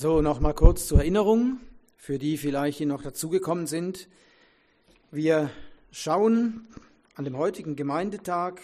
So, noch mal kurz zur Erinnerung, für die vielleicht, die noch dazugekommen sind. Wir schauen an dem heutigen Gemeindetag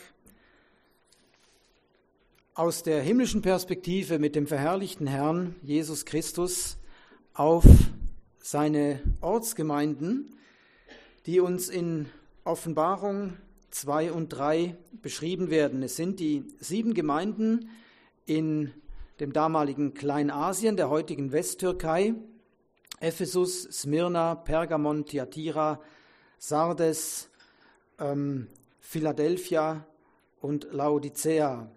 aus der himmlischen Perspektive mit dem verherrlichten Herrn Jesus Christus auf seine Ortsgemeinden, die uns in Offenbarung 2 und 3 beschrieben werden. Es sind die 7 Gemeinden in dem damaligen Kleinasien, der heutigen Westtürkei: Ephesus, Smyrna, Pergamon, Thyatira, Sardes, Philadelphia und Laodicea.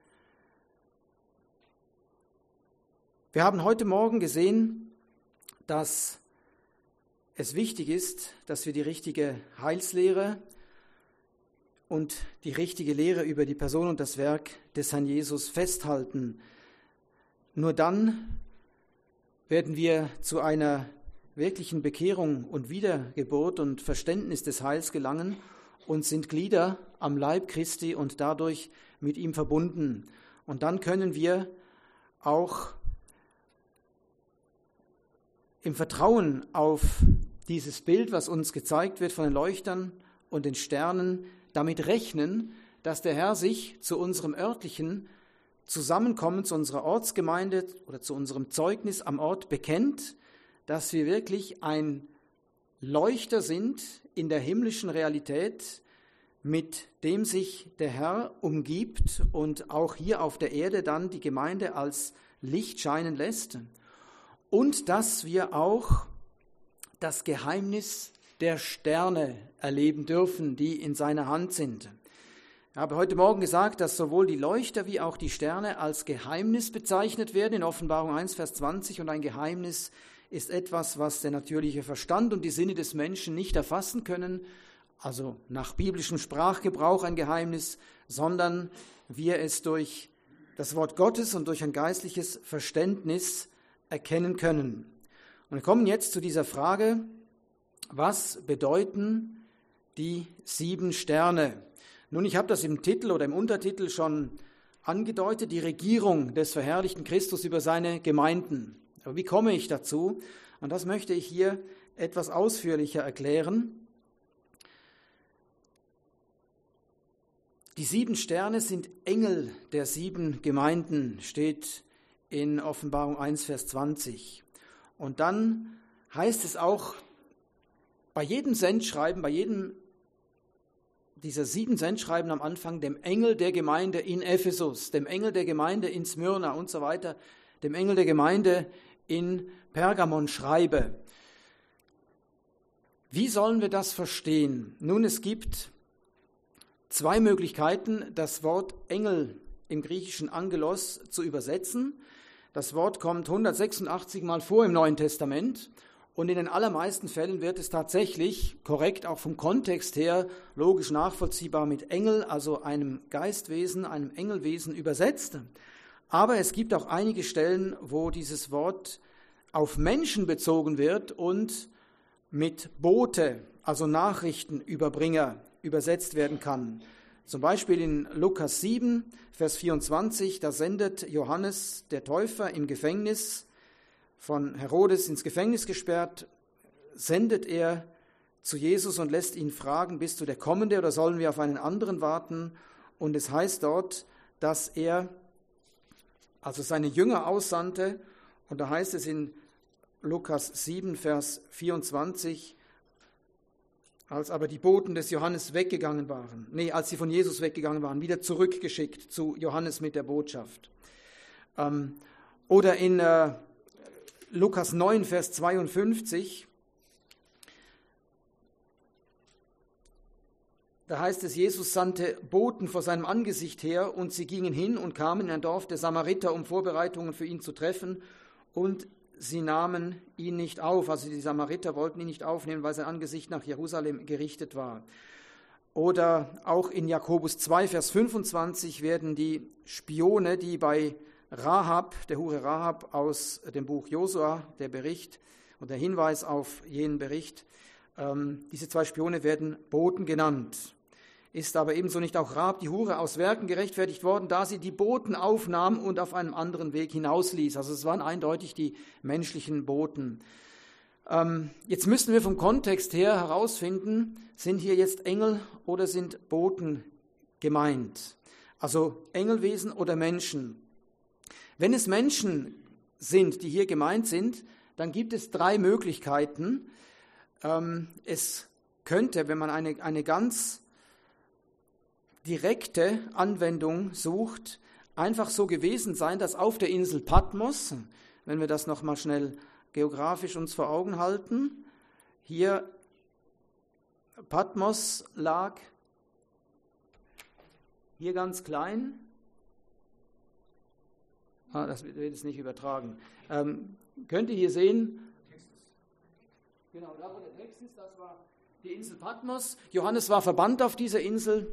Wir haben heute Morgen gesehen, dass es wichtig ist, dass wir die richtige Heilslehre und die richtige Lehre über die Person und das Werk des Herrn Jesus festhalten. Nur dann werden wir zu einer wirklichen Bekehrung und Wiedergeburt und Verständnis des Heils gelangen und sind Glieder am Leib Christi und dadurch mit ihm verbunden. Und dann können wir auch im Vertrauen auf dieses Bild, was uns gezeigt wird von den Leuchtern und den Sternen, damit rechnen, dass der Herr sich zu unserem örtlichen Zusammenkommen, zu unserer Ortsgemeinde oder zu unserem Zeugnis am Ort bekennt, dass wir wirklich ein Leuchter sind in der himmlischen Realität, mit dem sich der Herr umgibt und auch hier auf der Erde dann die Gemeinde als Licht scheinen lässt. Und dass wir auch das Geheimnis der Sterne erleben dürfen, die in seiner Hand sind. Ich habe heute Morgen gesagt, dass sowohl die Leuchter wie auch die Sterne als Geheimnis bezeichnet werden in Offenbarung 1, Vers 20. Und ein Geheimnis ist etwas, was der natürliche Verstand und die Sinne des Menschen nicht erfassen können, also nach biblischem Sprachgebrauch ein Geheimnis, sondern wir es durch das Wort Gottes und durch ein geistliches Verständnis erkennen können. Und wir kommen jetzt zu dieser Frage: Was bedeuten die 7 Sterne? Nun, ich habe das im Titel oder im Untertitel schon angedeutet, die Regierung des verherrlichten Christus über seine Gemeinden. Aber wie komme ich dazu? Und das möchte ich hier etwas ausführlicher erklären. Die 7 Sterne sind Engel der 7 Gemeinden, steht in Offenbarung 1, Vers 20. Und dann heißt es auch bei jedem Sendschreiben, bei jedem dieser 7 Sendschreiben am Anfang, dem Engel der Gemeinde in Ephesus, dem Engel der Gemeinde in Smyrna und so weiter, dem Engel der Gemeinde in Pergamon schreibe. Wie sollen wir das verstehen? Nun, es gibt 2 Möglichkeiten, das Wort Engel im griechischen Angelos zu übersetzen. Das Wort kommt 186 Mal vor im Neuen Testament. Und in den allermeisten Fällen wird es tatsächlich korrekt, auch vom Kontext her, logisch nachvollziehbar mit Engel, also einem Geistwesen, einem Engelwesen übersetzt. Aber es gibt auch einige Stellen, wo dieses Wort auf Menschen bezogen wird und mit Bote, also Nachrichtenüberbringer, übersetzt werden kann. Zum Beispiel in Lukas 7, Vers 24, da sendet Johannes der Täufer im Gefängnis, von Herodes ins Gefängnis gesperrt, sendet er zu Jesus und lässt ihn fragen: Bist du der Kommende oder sollen wir auf einen anderen warten? Und es heißt dort, dass er also seine Jünger aussandte, und da heißt es in Lukas 7, Vers 24, als aber die Boten des Johannes weggegangen waren, als sie von Jesus weggegangen waren, wieder zurückgeschickt zu Johannes mit der Botschaft. Oder in Lukas 9, Vers 52, da heißt es, Jesus sandte Boten vor seinem Angesicht her, und sie gingen hin und kamen in ein Dorf der Samariter, um Vorbereitungen für ihn zu treffen, und sie nahmen ihn nicht auf. Also die Samariter wollten ihn nicht aufnehmen, weil sein Angesicht nach Jerusalem gerichtet war. Oder auch in Jakobus 2, Vers 25 werden die Spione, die bei Rahab, der Hure Rahab aus dem Buch Josua, der Bericht und der Hinweis auf jenen Bericht, diese 2 Spione werden Boten genannt. ist aber ebenso nicht auch Rahab die Hure aus Werken gerechtfertigt worden, da sie die Boten aufnahm und auf einem anderen Weg hinausließ. Also es waren eindeutig die menschlichen Boten. Jetzt müssen wir vom Kontext her herausfinden, sind hier jetzt Engel oder sind Boten gemeint? Also Engelwesen oder Menschen? Wenn es Menschen sind, die hier gemeint sind, dann gibt es 3 Möglichkeiten. Es könnte, wenn man eine ganz direkte Anwendung sucht, einfach so gewesen sein, dass auf der Insel Patmos, wenn wir das nochmal schnell geografisch uns vor Augen halten, hier Patmos lag hier ganz klein. Das wird jetzt nicht übertragen. Könnt ihr hier sehen? Genau, da wo der Text ist, das war die Insel Patmos. Johannes war verbannt auf dieser Insel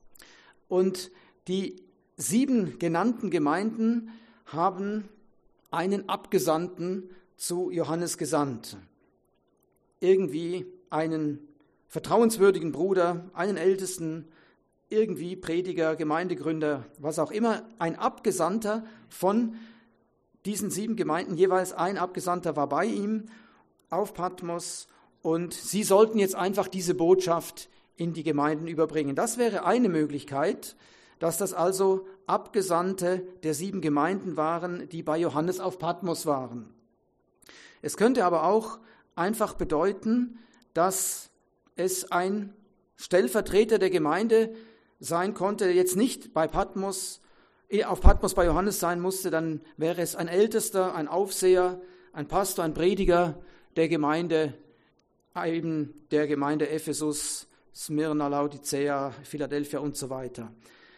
und die 7 genannten Gemeinden haben einen Abgesandten zu Johannes gesandt. Irgendwie einen vertrauenswürdigen Bruder, einen Ältesten, irgendwie Prediger, Gemeindegründer, was auch immer, ein Abgesandter von diesen 7 Gemeinden, jeweils ein Abgesandter war bei ihm auf Patmos und sie sollten jetzt einfach diese Botschaft in die Gemeinden überbringen. Das wäre eine Möglichkeit, dass das also Abgesandte der 7 Gemeinden waren, die bei Johannes auf Patmos waren. Es könnte aber auch einfach bedeuten, dass es ein Stellvertreter der Gemeinde sein konnte, der jetzt nicht bei Patmos, auf Patmos bei Johannes sein musste, dann wäre es ein Ältester, ein Aufseher, ein Pastor, ein Prediger der Gemeinde, eben der Gemeinde Ephesus, Smyrna, Laodicea, Philadelphia und so weiter.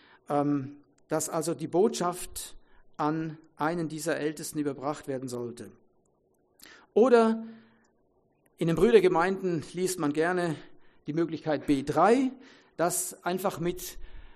Dass also die Botschaft an einen dieser Ältesten überbracht werden sollte. Oder in den Brüdergemeinden liest man gerne die Möglichkeit B3, dass einfach mit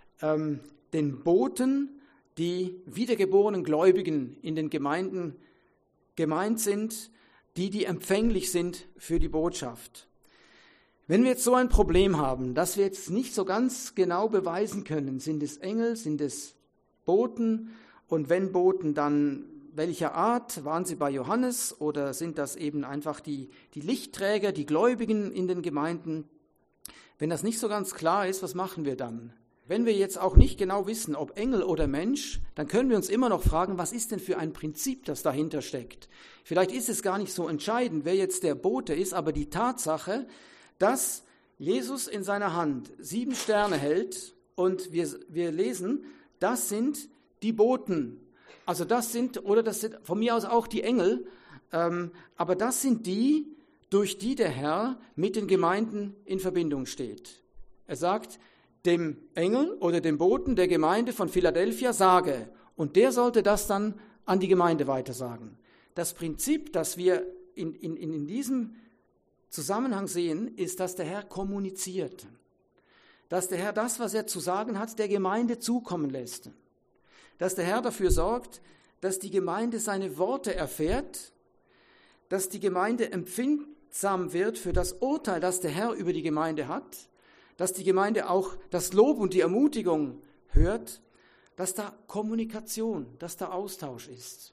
den Boten die wiedergeborenen Gläubigen in den Gemeinden gemeint sind, die empfänglich sind für die Botschaft. Wenn wir jetzt so ein Problem haben, dass wir jetzt nicht so ganz genau beweisen können, sind es Engel, sind es Boten und wenn Boten, dann welcher Art? Waren sie bei Johannes oder sind das eben einfach die Lichtträger, die Gläubigen in den Gemeinden? Wenn das nicht so ganz klar ist, was machen wir dann? Wenn wir jetzt auch nicht genau wissen, ob Engel oder Mensch, dann können wir uns immer noch fragen, was ist denn für ein Prinzip, das dahinter steckt? Vielleicht ist es gar nicht so entscheidend, wer jetzt der Bote ist, aber die Tatsache, dass Jesus in seiner Hand 7 Sterne hält und wir lesen, das sind die Boten. Also das sind von mir aus auch die Engel, aber das sind die, durch die der Herr mit den Gemeinden in Verbindung steht. Er sagt, dem Engel oder dem Boten der Gemeinde von Philadelphia sage, und der sollte das dann an die Gemeinde weitersagen. Das Prinzip, das wir in diesem Zusammenhang sehen, ist, dass der Herr kommuniziert, dass der Herr das, was er zu sagen hat, der Gemeinde zukommen lässt, dass der Herr dafür sorgt, dass die Gemeinde seine Worte erfährt, dass die Gemeinde empfindsam wird für das Urteil, das der Herr über die Gemeinde hat, dass die Gemeinde auch das Lob und die Ermutigung hört, dass da Kommunikation, dass da Austausch ist.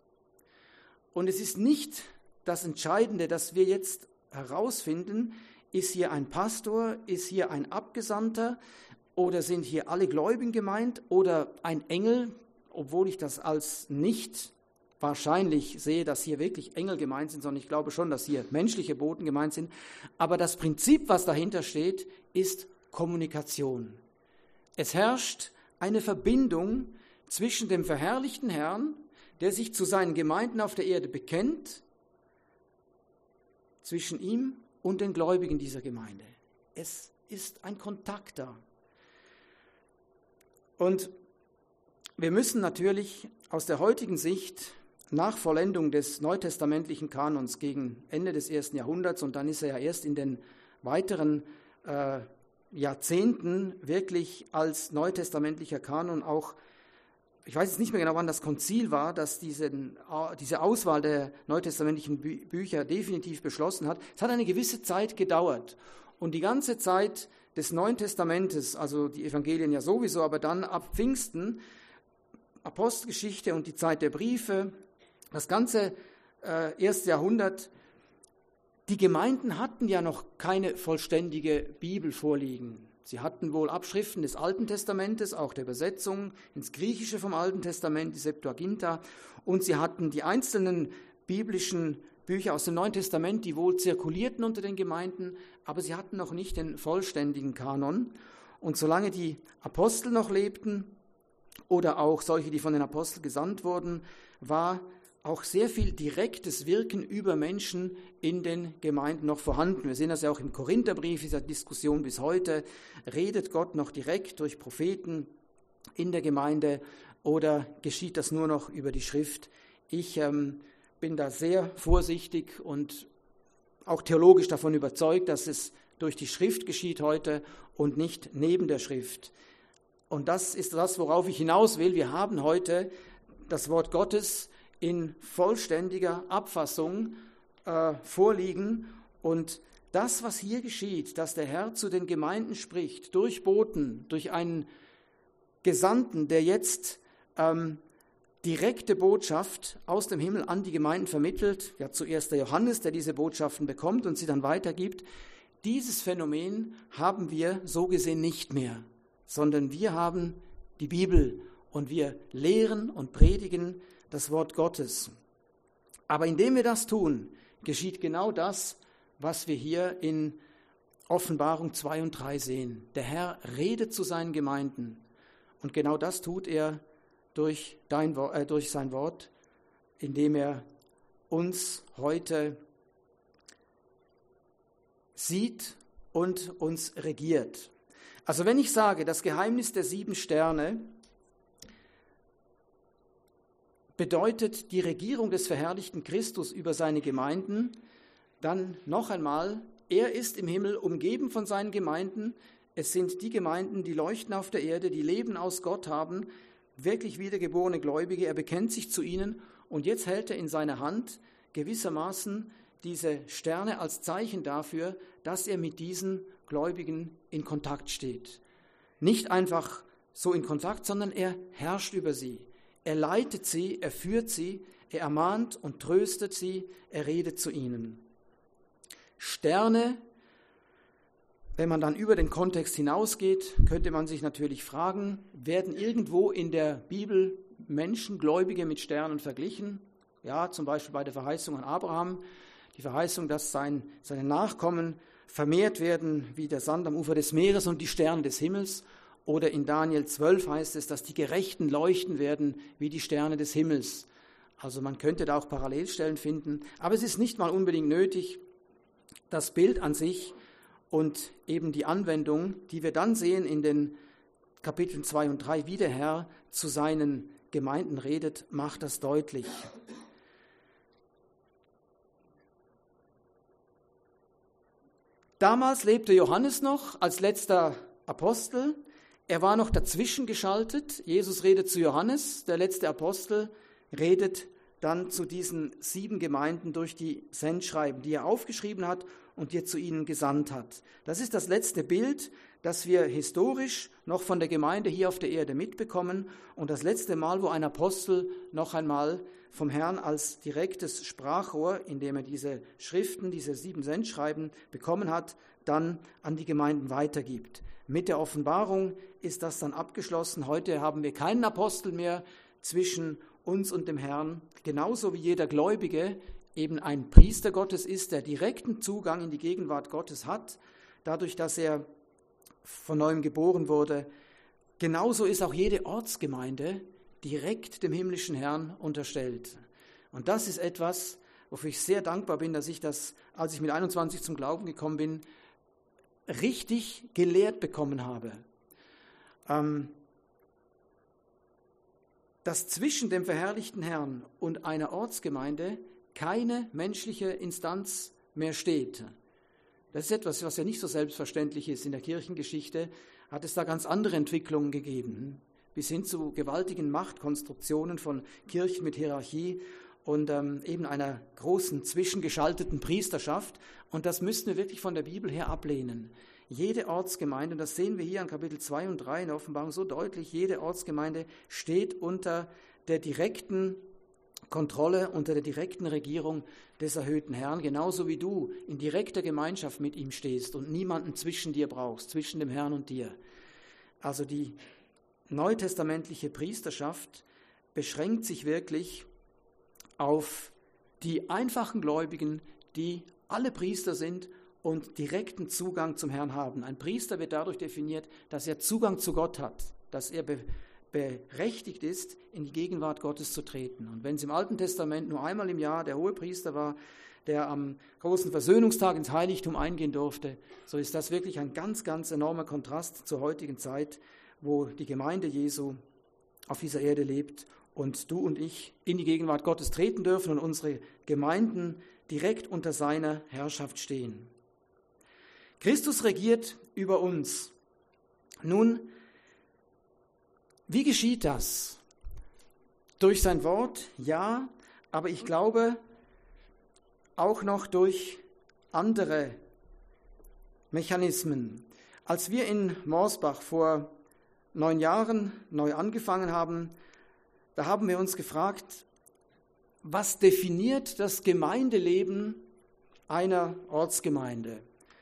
Und es ist nicht das Entscheidende, dass wir jetzt herausfinden, ist hier ein Pastor, ist hier ein Abgesandter oder sind hier alle Gläubigen gemeint oder ein Engel, obwohl ich das als nicht wahrscheinlich sehe, dass hier wirklich Engel gemeint sind, sondern ich glaube schon, dass hier menschliche Boten gemeint sind. Aber das Prinzip, was dahinter steht, ist Kommunikation. Es herrscht eine Verbindung zwischen dem verherrlichten Herrn, der sich zu seinen Gemeinden auf der Erde bekennt, zwischen ihm und den Gläubigen dieser Gemeinde. Es ist ein Kontakt da. Und wir müssen natürlich aus der heutigen Sicht nach Vollendung des neutestamentlichen Kanons gegen Ende des 1. Jahrhunderts, und dann ist er ja erst in den weiteren Jahrzehnten wirklich als neutestamentlicher Kanon auch, ich weiß jetzt nicht mehr genau, wann das Konzil war, das diese Auswahl der neutestamentlichen Bücher definitiv beschlossen hat. Es hat eine gewisse Zeit gedauert und die ganze Zeit des Neuen Testamentes, also die Evangelien ja sowieso, aber dann ab Pfingsten, Apostelgeschichte und die Zeit der Briefe, das ganze erste Jahrhundert, die Gemeinden hatten ja noch keine vollständige Bibel vorliegen. Sie hatten wohl Abschriften des Alten Testamentes, auch der Übersetzung ins Griechische vom Alten Testament, die Septuaginta, und sie hatten die einzelnen biblischen Bücher aus dem Neuen Testament, die wohl zirkulierten unter den Gemeinden, aber sie hatten noch nicht den vollständigen Kanon. Und solange die Apostel noch lebten oder auch solche, die von den Aposteln gesandt wurden, war auch sehr viel direktes Wirken über Menschen in den Gemeinden noch vorhanden. Wir sehen das ja auch im Korintherbrief, dieser Diskussion bis heute. Redet Gott noch direkt durch Propheten in der Gemeinde oder geschieht das nur noch über die Schrift? Ich bin da sehr vorsichtig und auch theologisch davon überzeugt, dass es durch die Schrift geschieht heute und nicht neben der Schrift. Und das ist das, worauf ich hinaus will. Wir haben heute das Wort Gottes in vollständiger Abfassung vorliegen. Und das, was hier geschieht, dass der Herr zu den Gemeinden spricht, durch Boten, durch einen Gesandten, der jetzt direkte Botschaft aus dem Himmel an die Gemeinden vermittelt, ja zuerst der Johannes, der diese Botschaften bekommt und sie dann weitergibt, dieses Phänomen haben wir so gesehen nicht mehr, sondern wir haben die Bibel und wir lehren und predigen das Wort Gottes. Aber indem wir das tun, geschieht genau das, was wir hier in Offenbarung 2 und 3 sehen. Der Herr redet zu seinen Gemeinden und genau das tut er durch sein Wort, indem er uns heute sieht und uns regiert. Also wenn ich sage, das Geheimnis der 7 Sterne bedeutet die Regierung des verherrlichten Christus über seine Gemeinden, dann noch einmal, er ist im Himmel umgeben von seinen Gemeinden. Es sind die Gemeinden, die leuchten auf der Erde, die Leben aus Gott haben, wirklich wiedergeborene Gläubige. Er bekennt sich zu ihnen und jetzt hält er in seiner Hand gewissermaßen diese Sterne als Zeichen dafür, dass er mit diesen Gläubigen in Kontakt steht. Nicht einfach so in Kontakt, sondern er herrscht über sie. Er leitet sie, er führt sie, er ermahnt und tröstet sie, er redet zu ihnen. Sterne, wenn man dann über den Kontext hinausgeht, könnte man sich natürlich fragen, werden irgendwo in der Bibel Menschen, Gläubige mit Sternen verglichen? Ja, zum Beispiel bei der Verheißung an Abraham, die Verheißung, dass seine Nachkommen vermehrt werden wie der Sand am Ufer des Meeres und die Sterne des Himmels. Oder in Daniel 12 heißt es, dass die Gerechten leuchten werden wie die Sterne des Himmels. Also man könnte da auch Parallelstellen finden, aber es ist nicht mal unbedingt nötig. Das Bild an sich und eben die Anwendung, die wir dann sehen in den Kapiteln 2 und 3, wie der Herr zu seinen Gemeinden redet, macht das deutlich. Damals lebte Johannes noch als letzter Apostel. Er war noch dazwischen geschaltet. Jesus redet zu Johannes, der letzte Apostel redet dann zu diesen 7 Gemeinden durch die Sendschreiben, die er aufgeschrieben hat und die er zu ihnen gesandt hat. Das ist das letzte Bild, das wir historisch noch von der Gemeinde hier auf der Erde mitbekommen und das letzte Mal, wo ein Apostel noch einmal vom Herrn als direktes Sprachrohr, indem er diese Schriften, diese 7 Sendschreiben bekommen hat, dann an die Gemeinden weitergibt. Mit der Offenbarung ist das dann abgeschlossen. Heute haben wir keinen Apostel mehr zwischen uns und dem Herrn, genauso wie jeder Gläubige eben ein Priester Gottes ist, der direkten Zugang in die Gegenwart Gottes hat, dadurch, dass er von neuem geboren wurde. Genauso ist auch jede Ortsgemeinde direkt dem himmlischen Herrn unterstellt. Und das ist etwas, wofür ich sehr dankbar bin, dass ich das, als ich mit 21 zum Glauben gekommen bin, richtig gelehrt bekommen habe. Dass zwischen dem verherrlichten Herrn und einer Ortsgemeinde keine menschliche Instanz mehr steht. Das ist etwas, was ja nicht so selbstverständlich ist. In der Kirchengeschichte hat es da ganz andere Entwicklungen gegeben, bis hin zu gewaltigen Machtkonstruktionen von Kirchen mit Hierarchie und eben einer großen zwischengeschalteten Priesterschaft. Und das müssten wir wirklich von der Bibel her ablehnen. Jede Ortsgemeinde, und das sehen wir hier an Kapitel 2 und 3 in der Offenbarung so deutlich, jede Ortsgemeinde steht unter der direkten Kontrolle, unter der direkten Regierung des erhöhten Herrn, genauso wie du in direkter Gemeinschaft mit ihm stehst und niemanden zwischen dir brauchst, zwischen dem Herrn und dir. Also die neutestamentliche Priesterschaft beschränkt sich wirklich auf die einfachen Gläubigen, die alle Priester sind und direkten Zugang zum Herrn haben. Ein Priester wird dadurch definiert, dass er Zugang zu Gott hat, dass er berechtigt ist, in die Gegenwart Gottes zu treten. Und wenn es im Alten Testament nur einmal im Jahr der Hohepriester war, der am großen Versöhnungstag ins Heiligtum eingehen durfte, so ist das wirklich ein ganz, ganz enormer Kontrast zur heutigen Zeit, wo die Gemeinde Jesu auf dieser Erde lebt und du und ich in die Gegenwart Gottes treten dürfen und unsere Gemeinden direkt unter seiner Herrschaft stehen. Christus regiert über uns. Nun, wie geschieht das? Durch sein Wort, ja, aber ich glaube auch noch durch andere Mechanismen. Als wir in Morsbach vor 9 Jahren neu angefangen haben, da haben wir uns gefragt, was definiert das Gemeindeleben einer Ortsgemeinde?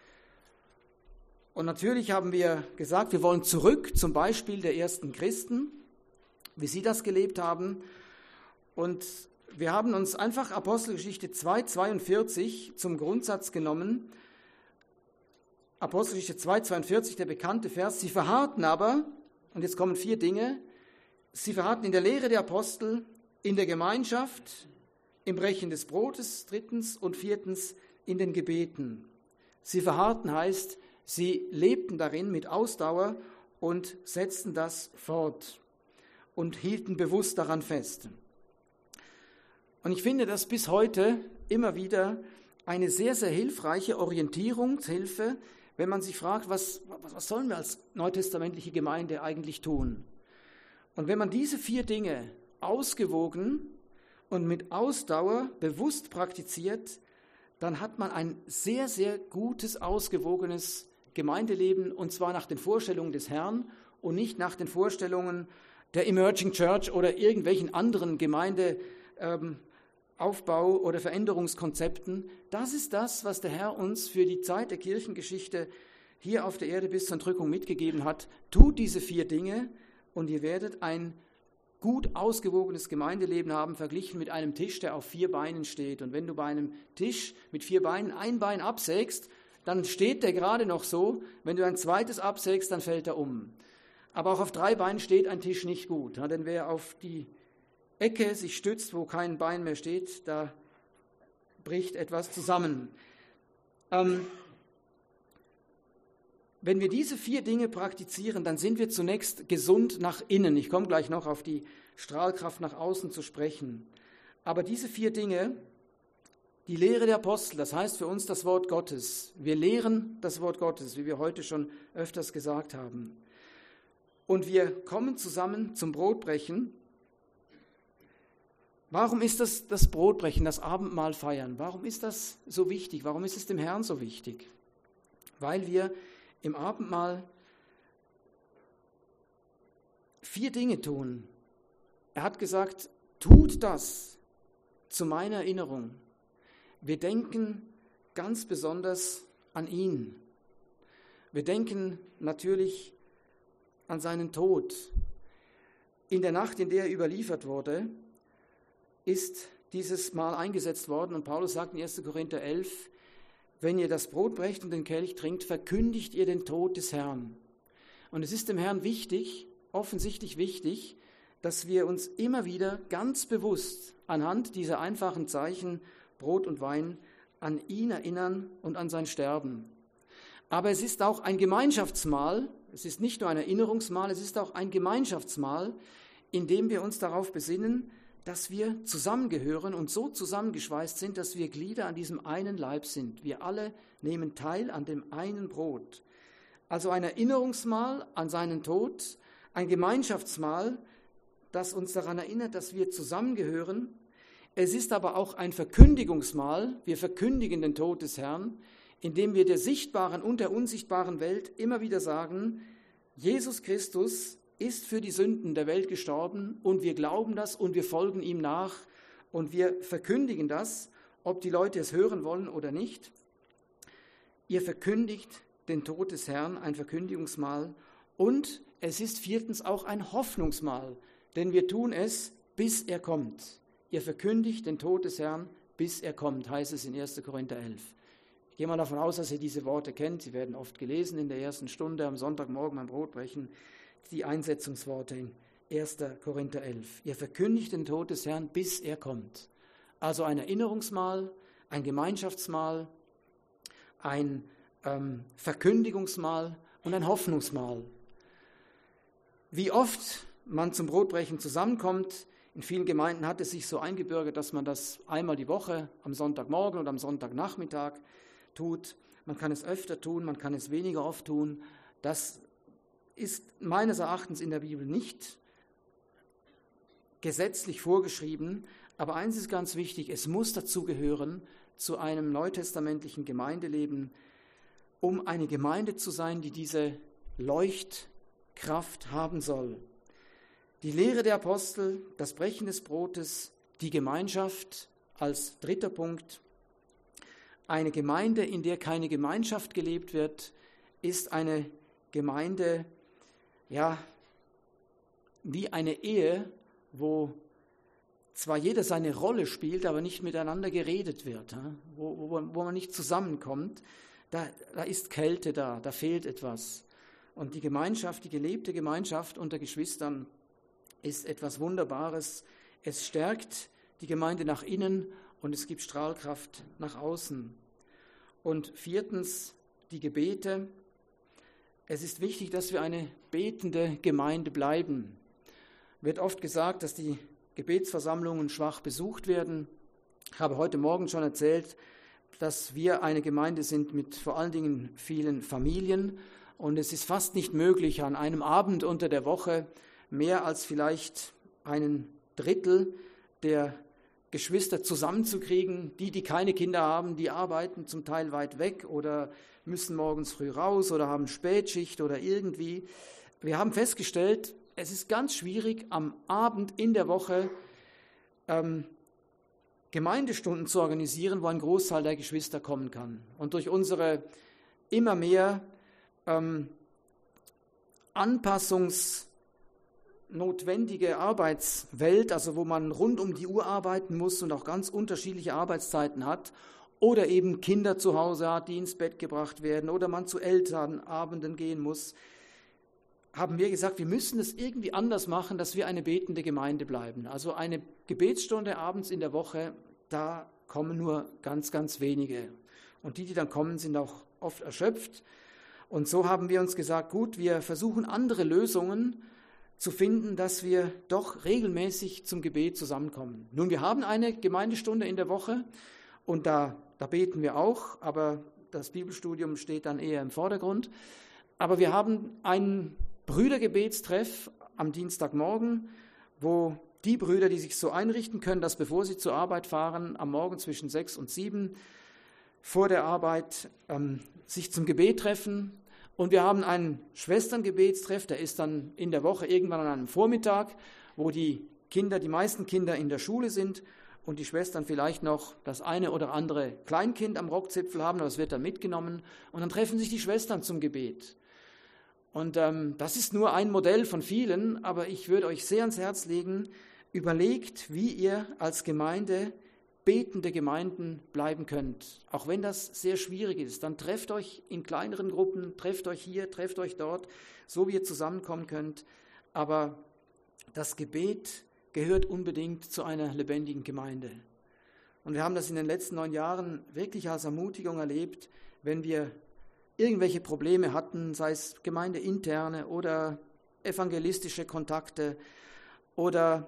Und natürlich haben wir gesagt, wir wollen zurück zum Beispiel der ersten Christen, wie sie das gelebt haben. Und wir haben uns einfach Apostelgeschichte 2,42 zum Grundsatz genommen. Apostelgeschichte 2,42, der bekannte Vers, sie verharrten aber, und jetzt kommen 4 Dinge, sie verharrten in der Lehre der Apostel, in der Gemeinschaft, im Brechen des Brotes, 3. und 4. in den Gebeten. Sie verharrten heißt, sie lebten darin mit Ausdauer und setzten das fort und hielten bewusst daran fest. Und ich finde das bis heute immer wieder eine sehr, sehr hilfreiche Orientierungshilfe, wenn man sich fragt, was sollen wir als neutestamentliche Gemeinde eigentlich tun? Und wenn man diese 4 Dinge ausgewogen und mit Ausdauer bewusst praktiziert, dann hat man ein sehr, sehr gutes, ausgewogenes Gemeindeleben, und zwar nach den Vorstellungen des Herrn und nicht nach den Vorstellungen der Emerging Church oder irgendwelchen anderen Gemeindeaufbau- oder Veränderungskonzepten. Das ist das, was der Herr uns für die Zeit der Kirchengeschichte hier auf der Erde bis zur Entrückung mitgegeben hat. Tut diese 4 Dinge und ihr werdet ein gut ausgewogenes Gemeindeleben haben, verglichen mit einem Tisch, der auf 4 Beinen steht. Und wenn du bei einem Tisch mit 4 Beinen ein Bein absägst, dann steht der gerade noch so. Wenn du ein zweites absägst, dann fällt er um. Aber auch auf 3 Beinen steht ein Tisch nicht gut. Denn wer auf die Ecke sich stützt, wo kein Bein mehr steht, da bricht etwas zusammen. Wenn wir diese 4 Dinge praktizieren, dann sind wir zunächst gesund nach innen. Ich komme gleich noch auf die Strahlkraft nach außen zu sprechen. Aber diese 4 Dinge, die Lehre der Apostel, das heißt für uns das Wort Gottes. Wir lehren das Wort Gottes, wie wir heute schon öfters gesagt haben. Und wir kommen zusammen zum Brotbrechen. Warum ist das Brotbrechen, das Abendmahl feiern? Warum ist das so wichtig? Warum ist es dem Herrn so wichtig? Weil wir im Abendmahl 4 Dinge tun. Er hat gesagt, tut das zu meiner Erinnerung. Wir denken ganz besonders an ihn. Wir denken natürlich an seinen Tod. In der Nacht, in der er überliefert wurde, ist dieses Mahl eingesetzt worden. Und Paulus sagt in 1. Korinther 11, wenn ihr das Brot brecht und den Kelch trinkt, verkündigt ihr den Tod des Herrn. Und es ist dem Herrn wichtig, offensichtlich wichtig, dass wir uns immer wieder ganz bewusst anhand dieser einfachen Zeichen Brot und Wein an ihn erinnern und an sein Sterben. Aber es ist auch ein Gemeinschaftsmahl, es ist nicht nur ein Erinnerungsmahl, es ist auch ein Gemeinschaftsmahl, in dem wir uns darauf besinnen, dass wir zusammengehören und so zusammengeschweißt sind, dass wir Glieder an diesem einen Leib sind. Wir alle nehmen teil an dem einen Brot. Also ein Erinnerungsmahl an seinen Tod, ein Gemeinschaftsmahl, das uns daran erinnert, dass wir zusammengehören. Es ist aber auch ein Verkündigungsmahl. Wir verkündigen den Tod des Herrn, indem wir der sichtbaren und der unsichtbaren Welt immer wieder sagen, Jesus Christus ist für die Sünden der Welt gestorben und wir glauben das und wir folgen ihm nach und wir verkündigen das, ob die Leute es hören wollen oder nicht. Ihr verkündigt den Tod des Herrn, ein Verkündigungsmahl, und es ist viertens auch ein Hoffnungsmahl, denn wir tun es, bis er kommt. Ihr verkündigt den Tod des Herrn, bis er kommt, heißt es in 1. Korinther 11. Ich gehe mal davon aus, dass ihr diese Worte kennt. Sie werden oft gelesen in der ersten Stunde am Sonntagmorgen beim Brotbrechen, die Einsetzungsworte in 1. Korinther 11. Ihr verkündigt den Tod des Herrn, bis er kommt. Also ein Erinnerungsmahl, ein Gemeinschaftsmahl, ein Verkündigungsmahl und ein Hoffnungsmahl. Wie oft man zum Brotbrechen zusammenkommt, in vielen Gemeinden hat es sich so eingebürgert, dass man das einmal die Woche am Sonntagmorgen oder am Sonntagnachmittag tut. Man kann es öfter tun, man kann es weniger oft tun. Das ist meines Erachtens in der Bibel nicht gesetzlich vorgeschrieben, aber eins ist ganz wichtig, es muss dazu gehören, zu einem neutestamentlichen Gemeindeleben, um eine Gemeinde zu sein, die diese Leuchtkraft haben soll. Die Lehre der Apostel, das Brechen des Brotes, die Gemeinschaft als dritter Punkt. Eine Gemeinde, in der keine Gemeinschaft gelebt wird, ist eine Gemeinde, ja, wie eine Ehe, wo zwar jeder seine Rolle spielt, aber nicht miteinander geredet wird, wo man nicht zusammenkommt. Da ist Kälte da fehlt etwas. Und die Gemeinschaft, die gelebte Gemeinschaft unter Geschwistern ist etwas Wunderbares. Es stärkt die Gemeinde nach innen und es gibt Strahlkraft nach außen. Und viertens, die Gebete. Es ist wichtig, dass wir eine betende Gemeinde bleiben. Wird oft gesagt, dass die Gebetsversammlungen schwach besucht werden. Ich habe heute Morgen schon erzählt, dass wir eine Gemeinde sind mit vor allen Dingen vielen Familien und es ist fast nicht möglich, an einem Abend unter der Woche mehr als vielleicht einen Drittel der Geschwister zusammenzukriegen. Die keine Kinder haben, die arbeiten zum Teil weit weg oder müssen morgens früh raus oder haben Spätschicht oder irgendwie. Wir haben festgestellt, es ist ganz schwierig, am Abend in der Woche Gemeindestunden zu organisieren, wo ein Großteil der Geschwister kommen kann. Und durch unsere immer mehr anpassungsnotwendige Arbeitswelt, also wo man rund um die Uhr arbeiten muss und auch ganz unterschiedliche Arbeitszeiten hat, oder eben Kinder zu Hause hat, die ins Bett gebracht werden, oder man zu Elternabenden gehen muss, haben wir gesagt, wir müssen es irgendwie anders machen, dass wir eine betende Gemeinde bleiben. Also eine Gebetsstunde abends in der Woche, da kommen nur ganz, ganz wenige. Und die dann kommen, sind auch oft erschöpft. Und so haben wir uns gesagt, gut, wir versuchen andere Lösungen zu finden, dass wir doch regelmäßig zum Gebet zusammenkommen. Nun, wir haben eine Gemeindestunde in der Woche und da beten wir auch, aber das Bibelstudium steht dann eher im Vordergrund. Aber wir haben einen Brüdergebetstreff am Dienstagmorgen, wo die Brüder, die sich so einrichten können, dass bevor sie zur Arbeit fahren, am Morgen zwischen 6 und 7 vor der Arbeit sich zum Gebet treffen. Und wir haben einen Schwesterngebetstreff, der ist dann in der Woche irgendwann an einem Vormittag, wo die meisten Kinder in der Schule sind und die Schwestern vielleicht noch das eine oder andere Kleinkind am Rockzipfel haben, aber es wird dann mitgenommen. Und dann treffen sich die Schwestern zum Gebet. Und das ist nur ein Modell von vielen, aber ich würde euch sehr ans Herz legen, überlegt, wie ihr als Gemeinde betende Gemeinden bleiben könnt. Auch wenn das sehr schwierig ist, dann trefft euch in kleineren Gruppen, trefft euch hier, trefft euch dort, so wie ihr zusammenkommen könnt. Aber das Gebet gehört unbedingt zu einer lebendigen Gemeinde. Und wir haben das in den letzten 9 Jahren wirklich als Ermutigung erlebt, wenn wir irgendwelche Probleme hatten, sei es gemeindeinterne oder evangelistische Kontakte oder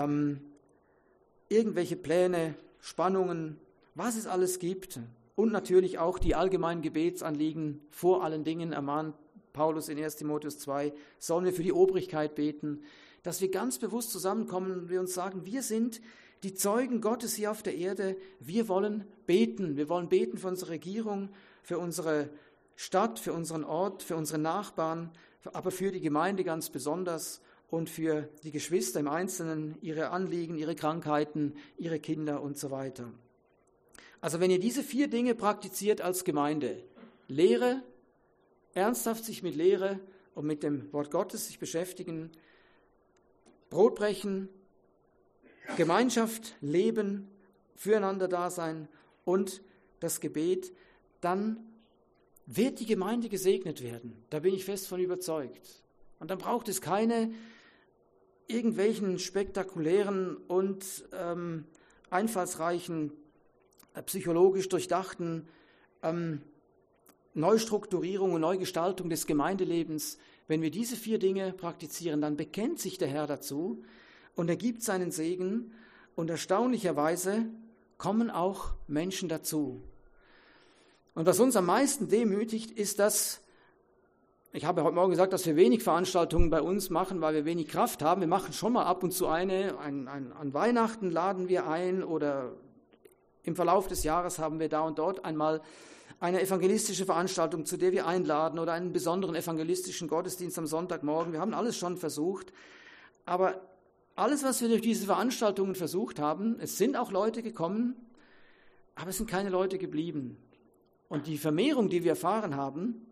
irgendwelche Pläne, Spannungen, was es alles gibt und natürlich auch die allgemeinen Gebetsanliegen vor allen Dingen ermahnt Paulus in 1. Timotheus 2, sollen wir für die Obrigkeit beten, dass wir ganz bewusst zusammenkommen und wir uns sagen, wir sind die Zeugen Gottes hier auf der Erde, wir wollen beten. Wir wollen beten für unsere Regierung, für unsere Stadt, für unseren Ort, für unsere Nachbarn, aber für die Gemeinde ganz besonders und für die Geschwister im Einzelnen, ihre Anliegen, ihre Krankheiten, ihre Kinder und so weiter. Also wenn ihr diese 4 Dinge praktiziert als Gemeinde, Lehre, ernsthaft sich mit Lehre und mit dem Wort Gottes sich beschäftigen, Brotbrechen, Gemeinschaft leben, füreinander da sein und das Gebet, dann wird die Gemeinde gesegnet werden. Da bin ich fest von überzeugt. Und dann braucht es keine irgendwelchen spektakulären und einfallsreichen, psychologisch durchdachten Neustrukturierung und Neugestaltung des Gemeindelebens. Wenn wir diese 4 Dinge praktizieren, dann bekennt sich der Herr dazu und er gibt seinen Segen und erstaunlicherweise kommen auch Menschen dazu. Und was uns am meisten demütigt, ist, dass, ich habe heute Morgen gesagt, dass wir wenig Veranstaltungen bei uns machen, weil wir wenig Kraft haben. Wir machen schon mal ab und zu an Weihnachten laden wir ein oder im Verlauf des Jahres haben wir da und dort einmal eine evangelistische Veranstaltung, zu der wir einladen oder einen besonderen evangelistischen Gottesdienst am Sonntagmorgen. Wir haben alles schon versucht, aber alles, was wir durch diese Veranstaltungen versucht haben, es sind auch Leute gekommen, aber es sind keine Leute geblieben. Und die Vermehrung, die wir erfahren haben,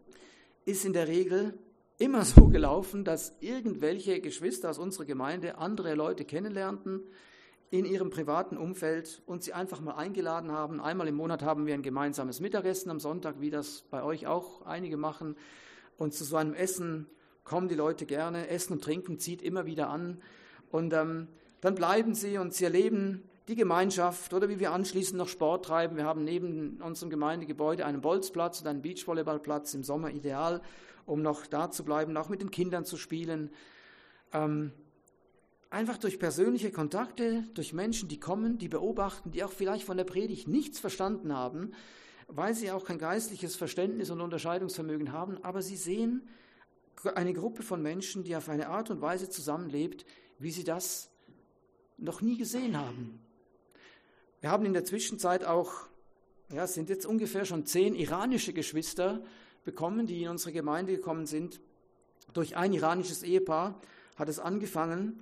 ist in der Regel immer so gelaufen, dass irgendwelche Geschwister aus unserer Gemeinde andere Leute kennenlernten in ihrem privaten Umfeld und sie einfach mal eingeladen haben. Einmal im Monat haben wir ein gemeinsames Mittagessen am Sonntag, wie das bei euch auch einige machen. Und zu so einem Essen kommen die Leute gerne. Essen und Trinken zieht immer wieder an. Und dann bleiben sie und sie erleben die Gemeinschaft oder wie wir anschließend noch Sport treiben. Wir haben neben unserem Gemeindegebäude einen Bolzplatz und einen Beachvolleyballplatz, im Sommer ideal, um noch da zu bleiben, auch mit den Kindern zu spielen. Einfach durch persönliche Kontakte, durch Menschen, die kommen, die beobachten, die auch vielleicht von der Predigt nichts verstanden haben, weil sie auch kein geistliches Verständnis und Unterscheidungsvermögen haben, aber sie sehen eine Gruppe von Menschen, die auf eine Art und Weise zusammenlebt, wie sie das noch nie gesehen haben. Wir haben in der Zwischenzeit auch, es sind jetzt ungefähr schon 10 iranische Geschwister bekommen, die in unsere Gemeinde gekommen sind. Durch ein iranisches Ehepaar hat es angefangen.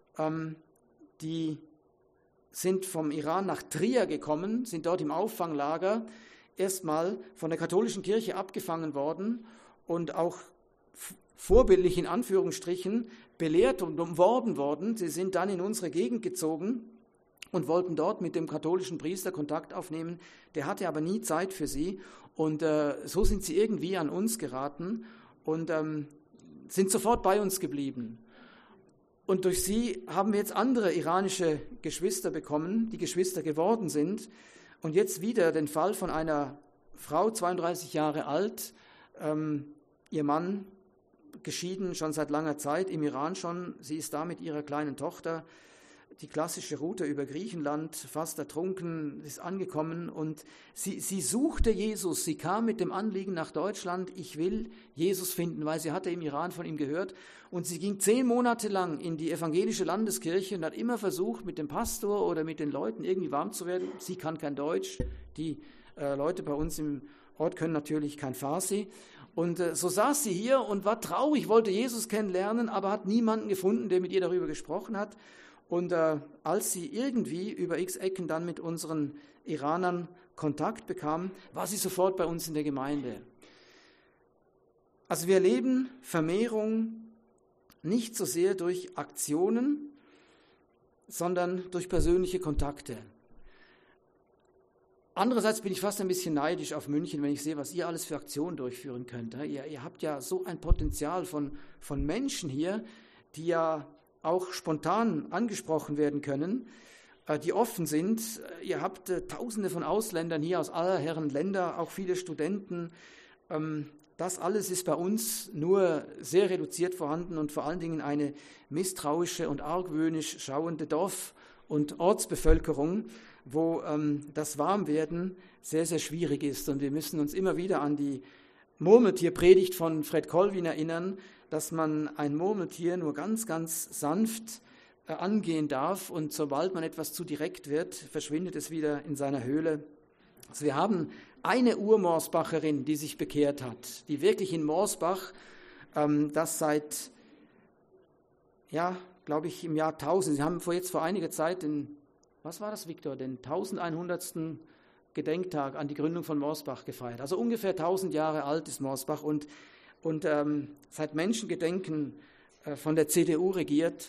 Die sind vom Iran nach Trier gekommen, sind dort im Auffanglager erstmal von der katholischen Kirche abgefangen worden und auch vorbildlich in Anführungsstrichen belehrt und umworben worden. Sie sind dann in unsere Gegend gezogen und wollten dort mit dem katholischen Priester Kontakt aufnehmen. Der hatte aber nie Zeit für sie und so sind sie irgendwie an uns geraten und sind sofort bei uns geblieben. Und durch sie haben wir jetzt andere iranische Geschwister bekommen, die Geschwister geworden sind. Und jetzt wieder den Fall von einer Frau, 32 Jahre alt, ihr Mann geschieden, schon seit langer Zeit, im Iran schon. Sie ist da mit ihrer kleinen Tochter, die klassische Route über Griechenland, fast ertrunken, ist angekommen und sie suchte Jesus. Sie kam mit dem Anliegen nach Deutschland, ich will Jesus finden, weil sie hatte im Iran von ihm gehört. Und sie ging 10 Monate lang in die evangelische Landeskirche und hat immer versucht, mit dem Pastor oder mit den Leuten irgendwie warm zu werden. Sie kann kein Deutsch, die Leute bei uns im Ort können natürlich kein Farsi. Und so saß sie hier und war traurig, wollte Jesus kennenlernen, aber hat niemanden gefunden, der mit ihr darüber gesprochen hat. Und als sie irgendwie über x Ecken dann mit unseren Iranern Kontakt bekam, war sie sofort bei uns in der Gemeinde. Also wir erleben Vermehrung nicht so sehr durch Aktionen, sondern durch persönliche Kontakte. Andererseits bin ich fast ein bisschen neidisch auf München, wenn ich sehe, was ihr alles für Aktionen durchführen könnt. Ihr habt ja so ein Potenzial von Menschen hier, die ja auch spontan angesprochen werden können, die offen sind. Ihr habt Tausende von Ausländern hier aus aller Herren Länder, auch viele Studenten. Das alles ist bei uns nur sehr reduziert vorhanden und vor allen Dingen eine misstrauische und argwöhnisch schauende Dorf- und Ortsbevölkerung, wo das Warmwerden sehr, sehr schwierig ist. Und wir müssen uns immer wieder an die Murmeltierpredigt von Fred Colvin erinnern, dass man ein Murmeltier nur ganz, ganz sanft angehen darf und sobald man etwas zu direkt wird, verschwindet es wieder in seiner Höhle. Also wir haben eine Urmorsbacherin, die sich bekehrt hat, die wirklich in Morsbach das seit, glaube ich, im Jahr 1000, sie haben vor einiger Zeit was war das, Viktor, den 1100. Gedenktag an die Gründung von Morsbach gefeiert. Also ungefähr 1000 Jahre alt ist Morsbach und seit Menschengedenken von der CDU regiert.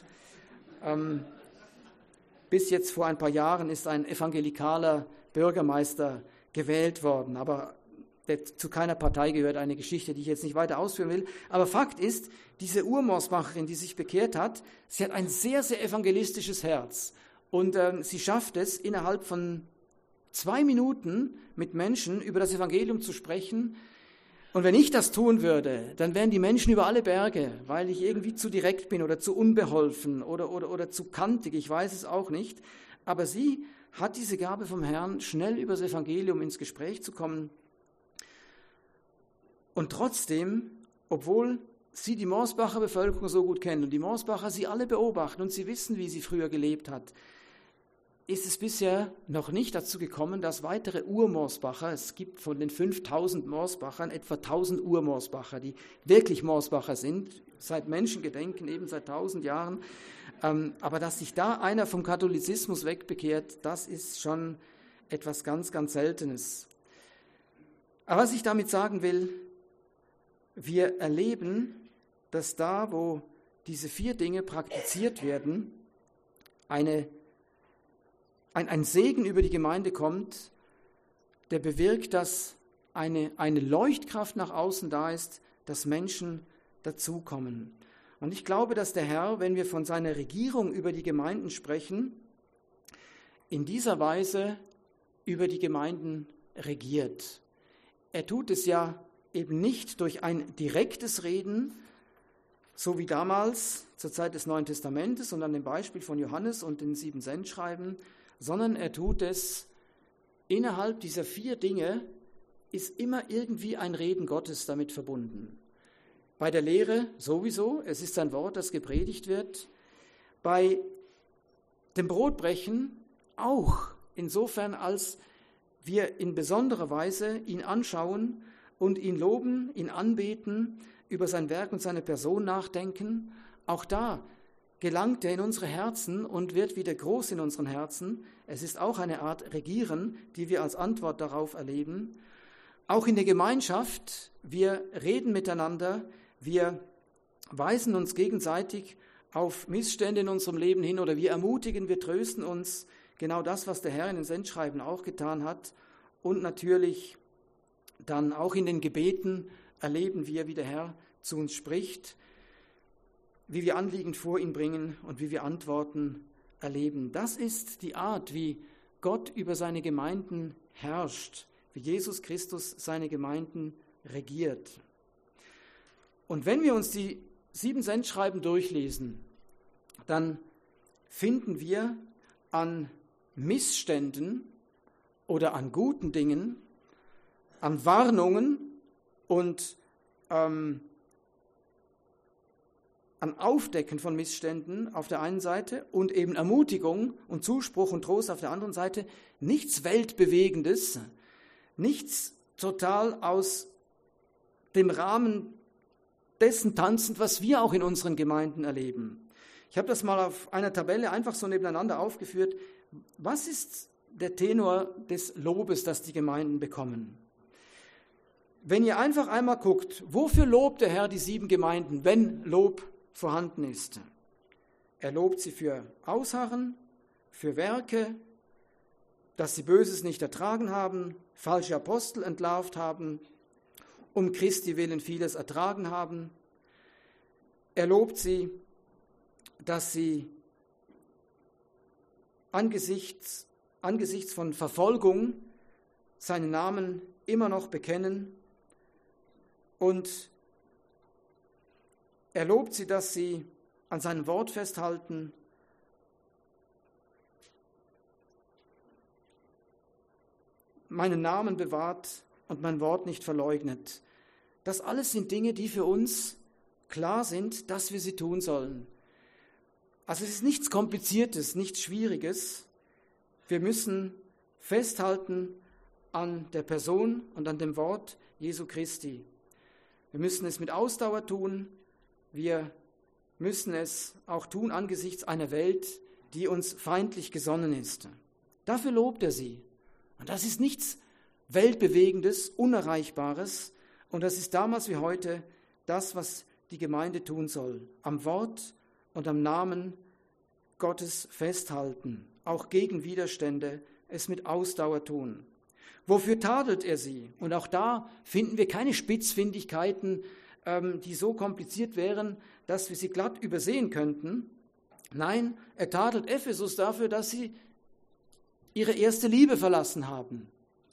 Bis jetzt vor ein paar Jahren ist ein evangelikaler Bürgermeister gewählt worden, aber der zu keiner Partei gehört, eine Geschichte, die ich jetzt nicht weiter ausführen will. Aber Fakt ist, diese Urmorsbacherin, die sich bekehrt hat, sie hat ein sehr, sehr evangelistisches Herz. Und sie schafft es, innerhalb von 2 Minuten mit Menschen über das Evangelium zu sprechen. Und wenn ich das tun würde, dann wären die Menschen über alle Berge, weil ich irgendwie zu direkt bin oder zu unbeholfen oder zu kantig, ich weiß es auch nicht. Aber sie hat diese Gabe vom Herrn, schnell über das Evangelium ins Gespräch zu kommen. Und trotzdem, obwohl sie die Morsbacher Bevölkerung so gut kennen und die Morsbacher sie alle beobachten und sie wissen, wie sie früher gelebt hat, ist es bisher noch nicht dazu gekommen, dass weitere Urmorsbacher, es gibt von den 5000 Morsbachern etwa 1000 Urmorsbacher, die wirklich Morsbacher sind, seit Menschengedenken, eben seit 1000 Jahren, aber dass sich da einer vom Katholizismus wegbekehrt, das ist schon etwas ganz, ganz Seltenes. Aber was ich damit sagen will, wir erleben, dass da, wo diese 4 Dinge praktiziert werden, ein Segen über die Gemeinde kommt, der bewirkt, dass eine Leuchtkraft nach außen da ist, dass Menschen dazukommen. Und ich glaube, dass der Herr, wenn wir von seiner Regierung über die Gemeinden sprechen, in dieser Weise über die Gemeinden regiert. Er tut es ja eben nicht durch ein direktes Reden, so wie damals zur Zeit des Neuen Testamentes und an dem Beispiel von Johannes und den 7 Sendschreiben, sondern er tut es innerhalb dieser 4 Dinge, ist immer irgendwie ein Reden Gottes damit verbunden. Bei der Lehre sowieso, es ist ein Wort, das gepredigt wird. Bei dem Brotbrechen auch, insofern als wir in besonderer Weise ihn anschauen und ihn loben, ihn anbeten, über sein Werk und seine Person nachdenken. Auch da gelangt er in unsere Herzen und wird wieder groß in unseren Herzen. Es ist auch eine Art Regieren, die wir als Antwort darauf erleben. Auch in der Gemeinschaft, wir reden miteinander, wir weisen uns gegenseitig auf Missstände in unserem Leben hin oder wir ermutigen, wir trösten uns. Genau das, was der Herr in den Sendschreiben auch getan hat. Und natürlich dann auch in den Gebeten erleben wir, wie der Herr zu uns spricht, wie wir Anliegen vor ihn bringen und wie wir Antworten erleben. Das ist die Art, wie Gott über seine Gemeinden herrscht, wie Jesus Christus seine Gemeinden regiert. Und wenn wir uns die 7 Sendschreiben durchlesen, dann finden wir an Missständen oder an guten Dingen, an Warnungen und an Aufdecken von Missständen auf der einen Seite und eben Ermutigung und Zuspruch und Trost auf der anderen Seite, nichts Weltbewegendes, nichts total aus dem Rahmen dessen tanzend, was wir auch in unseren Gemeinden erleben. Ich habe das mal auf einer Tabelle einfach so nebeneinander aufgeführt. Was ist der Tenor des Lobes, das die Gemeinden bekommen? Wenn ihr einfach einmal guckt, wofür lobt der Herr die 7 Gemeinden, wenn Lob vorhanden ist? Er lobt sie für Ausharren, für Werke, dass sie Böses nicht ertragen haben, falsche Apostel entlarvt haben, um Christi willen vieles ertragen haben. Er lobt sie, dass sie angesichts von Verfolgung seinen Namen immer noch bekennen. Und er lobt sie, dass sie an seinem Wort festhalten, meinen Namen bewahrt und mein Wort nicht verleugnet. Das alles sind Dinge, die für uns klar sind, dass wir sie tun sollen. Also es ist nichts Kompliziertes, nichts Schwieriges. Wir müssen festhalten an der Person und an dem Wort Jesu Christi. Wir müssen es mit Ausdauer tun. Wir müssen es auch tun angesichts einer Welt, die uns feindlich gesonnen ist. Dafür lobt er sie. Und das ist nichts Weltbewegendes, Unerreichbares. Und das ist damals wie heute das, was die Gemeinde tun soll. Am Wort und am Namen Gottes festhalten, auch gegen Widerstände es mit Ausdauer tun. Wofür tadelt er sie? Und auch da finden wir keine Spitzfindigkeiten, die so kompliziert wären, dass wir sie glatt übersehen könnten. Nein, er tadelt Ephesus dafür, dass sie ihre erste Liebe verlassen haben.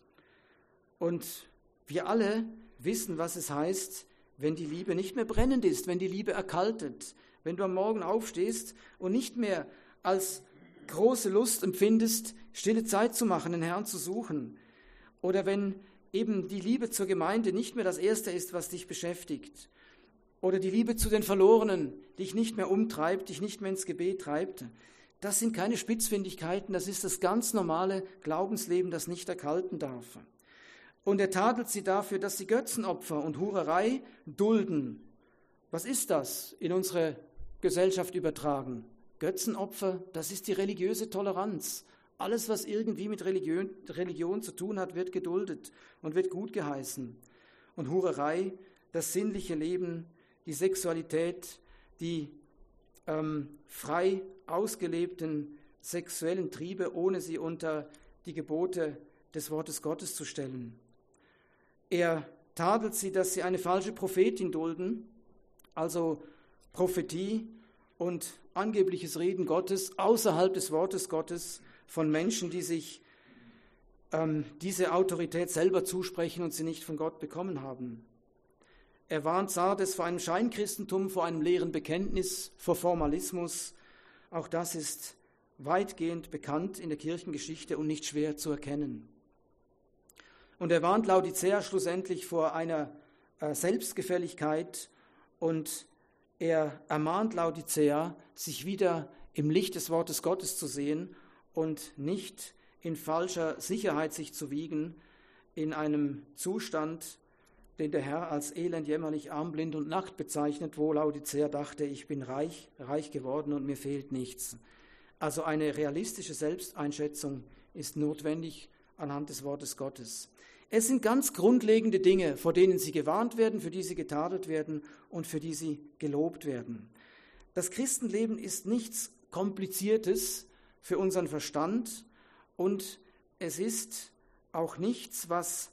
Und wir alle wissen, was es heißt, wenn die Liebe nicht mehr brennend ist, wenn die Liebe erkaltet, wenn du am Morgen aufstehst und nicht mehr als große Lust empfindest, stille Zeit zu machen, den Herrn zu suchen. Oder wenn eben die Liebe zur Gemeinde nicht mehr das Erste ist, was dich beschäftigt. Oder die Liebe zu den Verlorenen dich nicht mehr umtreibt, dich nicht mehr ins Gebet treibt. Das sind keine Spitzfindigkeiten, das ist das ganz normale Glaubensleben, das nicht erkalten darf. Und er tadelt sie dafür, dass sie Götzenopfer und Hurerei dulden. Was ist das in unsere Gesellschaft übertragen? Götzenopfer, das ist die religiöse Toleranz. Alles, was irgendwie mit Religion zu tun hat, wird geduldet und wird gut geheißen. Und Hurerei, das sinnliche Leben, die Sexualität, die frei ausgelebten sexuellen Triebe, ohne sie unter die Gebote des Wortes Gottes zu stellen. Er tadelt sie, dass sie eine falsche Prophetin dulden, also Prophetie und angebliches Reden Gottes außerhalb des Wortes Gottes von Menschen, die sich diese Autorität selber zusprechen und sie nicht von Gott bekommen haben. Er warnt Sardes vor einem Scheinchristentum, vor einem leeren Bekenntnis, vor Formalismus. Auch das ist weitgehend bekannt in der Kirchengeschichte und nicht schwer zu erkennen. Und er warnt Laodicea schlussendlich vor einer Selbstgefälligkeit und er ermahnt Laodicea, sich wieder im Licht des Wortes Gottes zu sehen und nicht in falscher Sicherheit sich zu wiegen, in einem Zustand, den der Herr als elend, jämmerlich, arm, blind und nackt bezeichnet, wo Laodicea dachte, ich bin reich geworden und mir fehlt nichts. Also eine realistische Selbsteinschätzung ist notwendig anhand des Wortes Gottes. Es sind ganz grundlegende Dinge, vor denen sie gewarnt werden, für die sie getadelt werden und für die sie gelobt werden. Das Christenleben ist nichts Kompliziertes für unseren Verstand und es ist auch nichts, was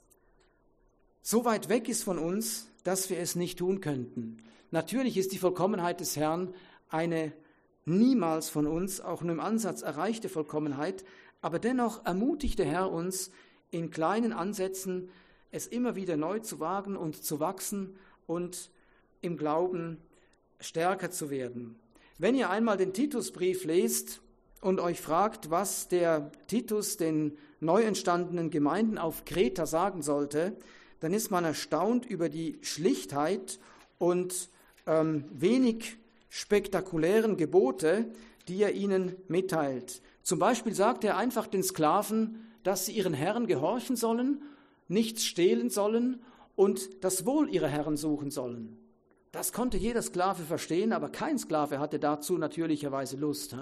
so weit weg ist von uns, dass wir es nicht tun könnten. Natürlich ist die Vollkommenheit des Herrn eine niemals von uns, auch nur im Ansatz erreichte Vollkommenheit, aber dennoch ermutigt der Herr uns, in kleinen Ansätzen es immer wieder neu zu wagen und zu wachsen und im Glauben stärker zu werden. Wenn ihr einmal den Titusbrief lest und euch fragt, was der Titus den neu entstandenen Gemeinden auf Kreta sagen sollte, dann ist man erstaunt über die Schlichtheit und wenig spektakulären Gebote, die er ihnen mitteilt. Zum Beispiel sagt er einfach den Sklaven, dass sie ihren Herren gehorchen sollen, nichts stehlen sollen und das Wohl ihrer Herren suchen sollen. Das konnte jeder Sklave verstehen, aber kein Sklave hatte dazu natürlicherweise Lust.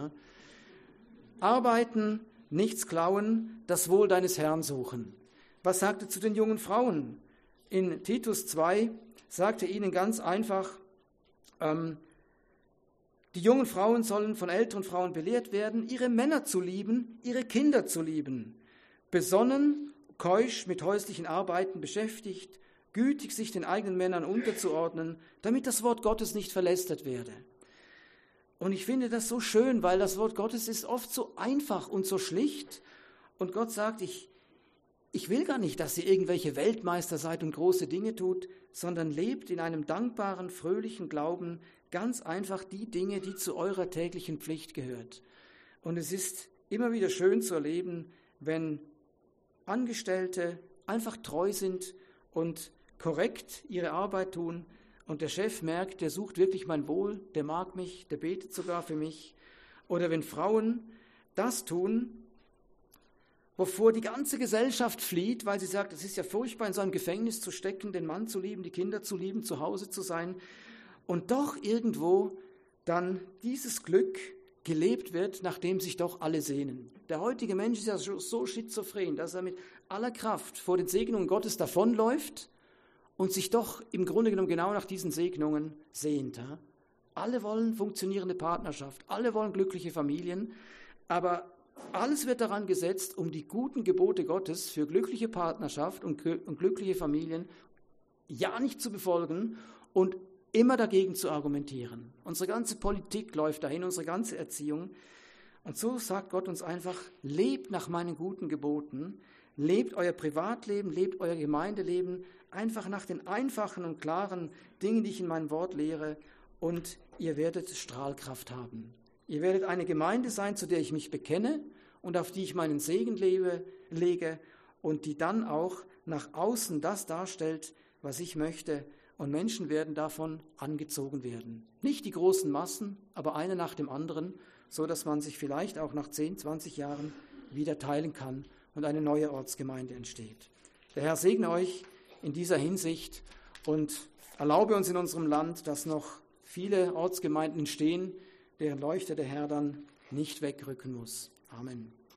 Arbeiten, nichts klauen, das Wohl deines Herrn suchen. Was sagt er zu den jungen Frauen? In Titus 2 sagt er ihnen ganz einfach, die jungen Frauen sollen von älteren Frauen belehrt werden, ihre Männer zu lieben, ihre Kinder zu lieben, besonnen, keusch mit häuslichen Arbeiten beschäftigt, gütig sich den eigenen Männern unterzuordnen, damit das Wort Gottes nicht verlästert werde. Und ich finde das so schön, weil das Wort Gottes ist oft so einfach und so schlicht. Und Gott sagt, ich will gar nicht, dass ihr irgendwelche Weltmeister seid und große Dinge tut, sondern lebt in einem dankbaren, fröhlichen Glauben ganz einfach die Dinge, die zu eurer täglichen Pflicht gehört. Und es ist immer wieder schön zu erleben, wenn Angestellte einfach treu sind und korrekt ihre Arbeit tun und der Chef merkt, der sucht wirklich mein Wohl, der mag mich, der betet sogar für mich Oder wenn Frauen das tun, wovor die ganze Gesellschaft flieht, weil sie sagt, es ist ja furchtbar, in so einem Gefängnis zu stecken, den Mann zu lieben, die Kinder zu lieben, zu Hause zu sein. Und doch irgendwo dann dieses Glück gelebt wird, nach dem sich doch alle sehnen. Der heutige Mensch ist ja so schizophren, dass er mit aller Kraft vor den Segnungen Gottes davonläuft und sich doch im Grunde genommen genau nach diesen Segnungen sehnt. Ja? Alle wollen funktionierende Partnerschaft, alle wollen glückliche Familien, aber alles wird daran gesetzt, um die guten Gebote Gottes für glückliche Partnerschaft und glückliche Familien ja nicht zu befolgen und immer dagegen zu argumentieren. Unsere ganze Politik läuft dahin, unsere ganze Erziehung. Und so sagt Gott uns einfach, lebt nach meinen guten Geboten, lebt euer Privatleben, lebt euer Gemeindeleben einfach nach den einfachen und klaren Dingen, die ich in meinem Wort lehre, und ihr werdet Strahlkraft haben. Ihr werdet eine Gemeinde sein, zu der ich mich bekenne und auf die ich meinen Segen lege und die dann auch nach außen das darstellt, was ich möchte. Und Menschen werden davon angezogen werden. Nicht die großen Massen, aber eine nach dem anderen, so dass man sich vielleicht auch nach 10, 20 Jahren wieder teilen kann und eine neue Ortsgemeinde entsteht. Der Herr segne euch in dieser Hinsicht und erlaube uns in unserem Land, dass noch viele Ortsgemeinden entstehen, deren Leuchter der Herr dann nicht wegrücken muss. Amen.